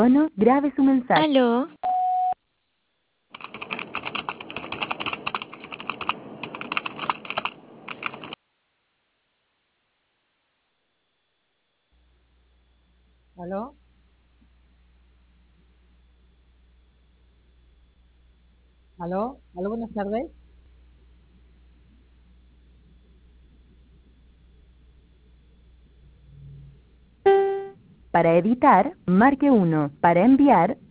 tono, grabe su mensaje. Aló, ¿Aló? ¿Aló? ¿Aló? Buenas tardes. Para editar, marque 1. Para enviar,